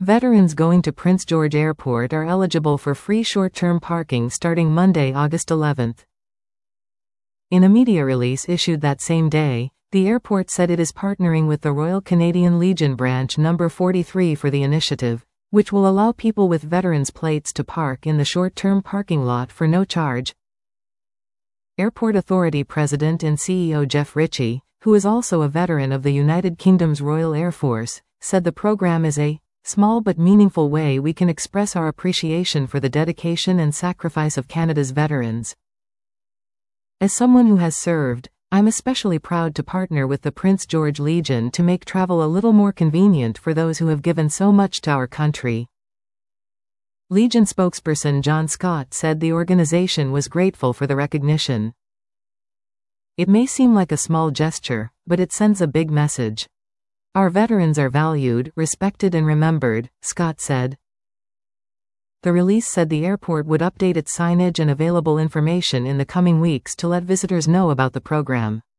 Veterans going to Prince George Airport are eligible for free short-term parking starting Monday, August 11. In a media release issued that same day, the airport said it is partnering with the Royal Canadian Legion Branch No. 43 for the initiative, which will allow people with veterans' plates to park in the short-term parking lot for no charge. Airport Authority President and CEO Jeff Ritchie, who is also a veteran of the United Kingdom's Royal Air Force, said the program is a small but meaningful way we can express our appreciation for the dedication and sacrifice of Canada's veterans. As someone who has served, I'm especially proud to partner with the Prince George Legion to make travel a little more convenient for those who have given so much to our country. Legion spokesperson John Scott said the organization was grateful for the recognition. It may seem like a small gesture, but it sends a big message. Our veterans are valued, respected and remembered, Scott said. The release said the airport would update its signage and available information in the coming weeks to let visitors know about the program.